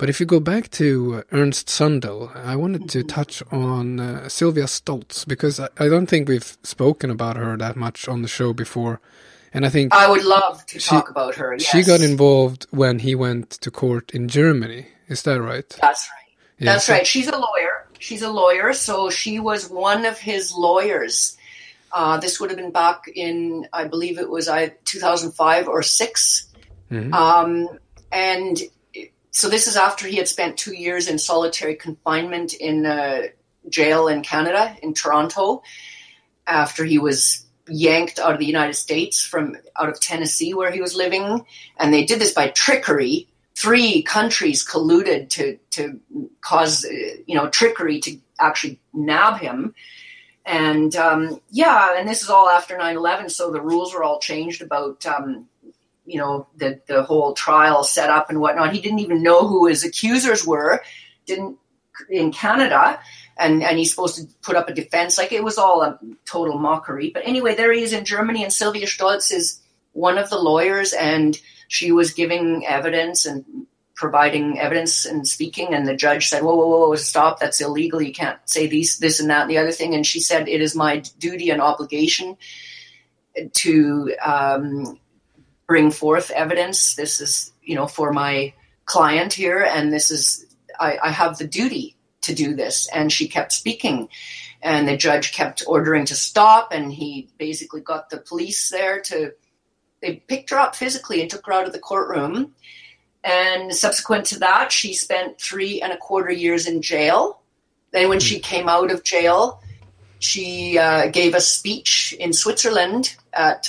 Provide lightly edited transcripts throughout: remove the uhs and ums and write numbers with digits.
But if you go back to Ernst Sundell, I wanted to touch on Sylvia Stoltz, because I don't think we've spoken about her that much on the show before. And I think I would love to talk about her. Yes. She got involved when he went to court in Germany. Is that right? That's right. Yeah, that's right. She's a lawyer. So she was one of his lawyers. This would have been back in, I believe it was 2005 or 6. Mm-hmm. And so this is after he had spent 2 years in solitary confinement in a jail in Canada, in Toronto, after he was yanked out of the United States out of Tennessee where he was living. And they did this by trickery. 3 countries colluded to cause, trickery to actually nab him. And, and this is all after 9/11. So the rules were all changed about, the whole trial set up and whatnot. He didn't even know who his accusers were, in Canada. And he's supposed to put up a defense. Like, it was all a total mockery. But anyway, there he is in Germany, and Sylvia Stoltz is one of the lawyers, and she was giving evidence and providing evidence and speaking, and the judge said, whoa, stop, that's illegal, you can't say this and that and the other thing. And she said, it is my duty and obligation to bring forth evidence. This is, for my client here, and this is, I have the duty to do this. And she kept speaking, and the judge kept ordering to stop, and he basically got the police there they picked her up physically and took her out of the courtroom. And subsequent to that, she spent 3.25 years in jail. Then when she came out of jail, she gave a speech in Switzerland at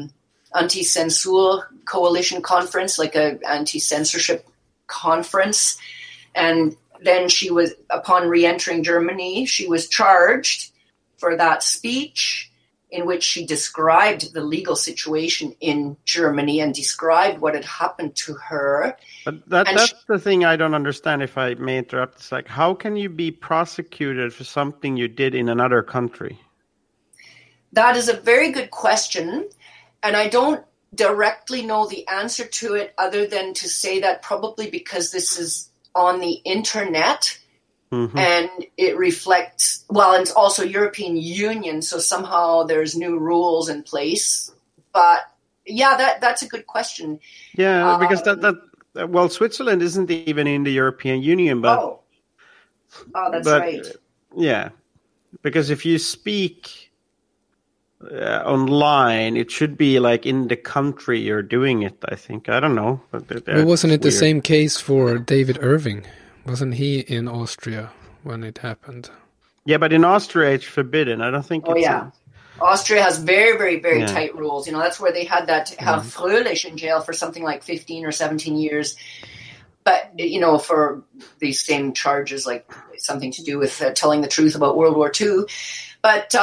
Anti-Censur Coalition Conference, like a anti-censorship conference. And then upon re-entering Germany, she was charged for that speech, in which she described the legal situation in Germany and described what had happened to her. But that's the thing I don't understand, if I may interrupt. It's like, how can you be prosecuted for something you did in another country? That is a very good question. And I don't directly know the answer to it, other than to say that probably because this is on the internet, mm-hmm. and it reflects, and it's also European Union, so somehow there's new rules in place. But yeah, that's a good question. Yeah, because Switzerland isn't even in the European Union, but that's right. Yeah, because if you speak online, it should be like in the country you're doing it, I think. I don't know. But wasn't it the same case for David Irving? Wasn't he in Austria when it happened? Yeah, but in Austria it's forbidden. I don't think Austria has very, very, very tight rules. That's where they had that Herr Fröhlich in jail for something like 15 or 17 years. But, for these same charges, like something to do with telling the truth about World War II. But,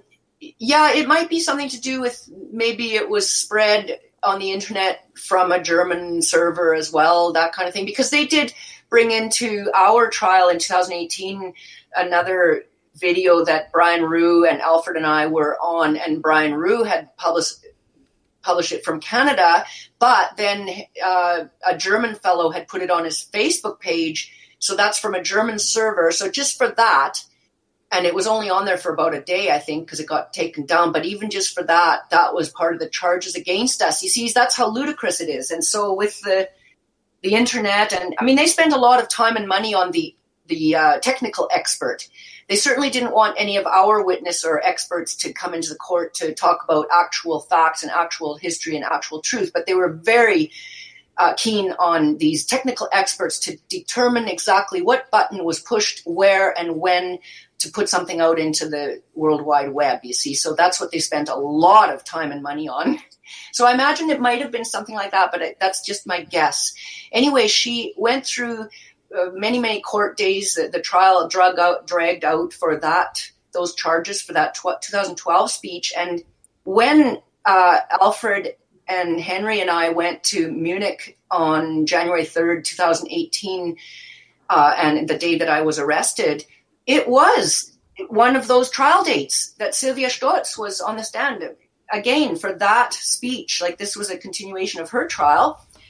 it might be something to do with, maybe it was spread on the internet from a German server as well, that kind of thing. Because they did bring into our trial in 2018 another video that Brian Rue and Alfred and I were on, and Brian Rue had published it from Canada, but then a German fellow had put it on his Facebook page, so that's from a German server. So just for that, and it was only on there for about a day, I think, because it got taken down, but even just for that was part of the charges against us. You see, that's how ludicrous it is. And so with the internet, and I mean, they spent a lot of time and money on the technical expert. They certainly didn't want any of our witness or experts to come into the court to talk about actual facts and actual history and actual truth, but they were very keen on these technical experts to determine exactly what button was pushed where and when to put something out into the World Wide Web, you see. So that's what they spent a lot of time and money on. So I imagine it might have been something like that, but that's just my guess. Anyway, she went through many, many court days. The trial dragged out for those charges for that 2012 speech. And when Alfred and Henry and I went to Munich on January 3rd, 2018, and the day that I was arrested, it was one of those trial dates that Sylvia Stoltz was on the stand again for that speech. Like, this was a continuation of her trial.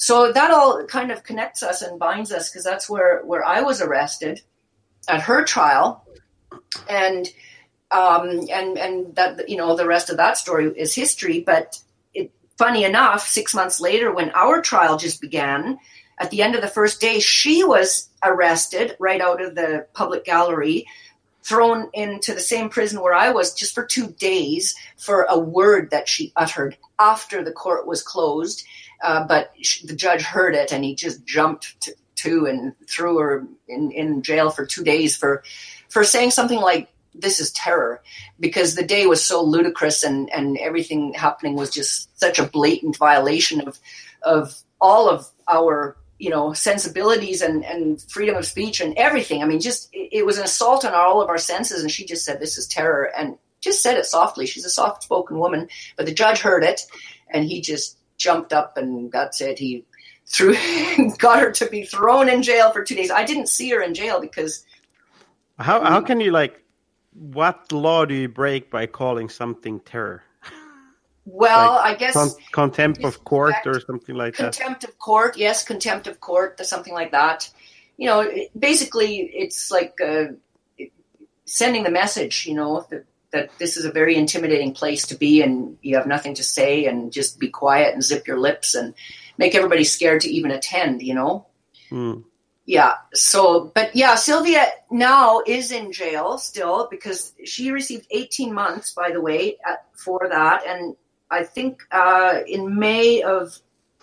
So that all kind of connects us and binds us, because that's where I was arrested at her trial, and that, you know, the rest of that story is history. But funny enough, 6 months later, when our trial just began, at the end of the first day, she was arrested right out of the public gallery, thrown into the same prison where I was just for 2 days for a word that she uttered after the court was closed. But the judge heard it, and he just jumped to and threw her in jail for 2 days for saying something like, "This is terror," because the day was so ludicrous, and everything happening was just such a blatant violation of all of our, you know, sensibilities and freedom of speech and everything. I mean, just it was an assault on all of our senses, and she just said, "This is terror," and just said it softly. She's a soft-spoken woman, but the judge heard it, and he just jumped up, and that's it. He got her to be thrown in jail for 2 days. I didn't see her in jail because how can you, like, what law do you break by calling something terror? Well, like I guess contempt of court or something like that. Contempt of court, yes, contempt of court, something like that. You know, basically, it's like sending the message, you know, that this is a very intimidating place to be, and you have nothing to say, and just be quiet and zip your lips and make everybody scared to even attend, you know? Mm. Yeah. So, but yeah, Sylvia now is in jail still, because she received 18 months, by the way, for that. And I think in May of,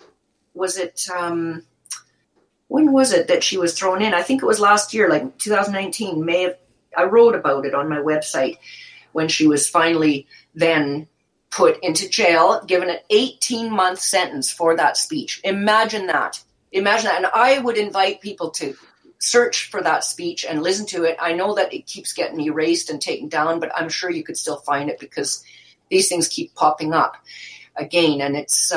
when was it that she was thrown in? I think it was last year, like 2019, May of, I wrote about it on my website, when she was finally then put into jail, given an 18-month sentence for that speech. Imagine that. And I would invite people to search for that speech and listen to it. I know that it keeps getting erased and taken down, but I'm sure you could still find it, because these things keep popping up again. And it's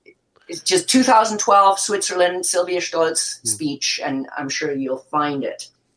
just 2012 Switzerland, Sylvia Stolz speech, and I'm sure you'll find it.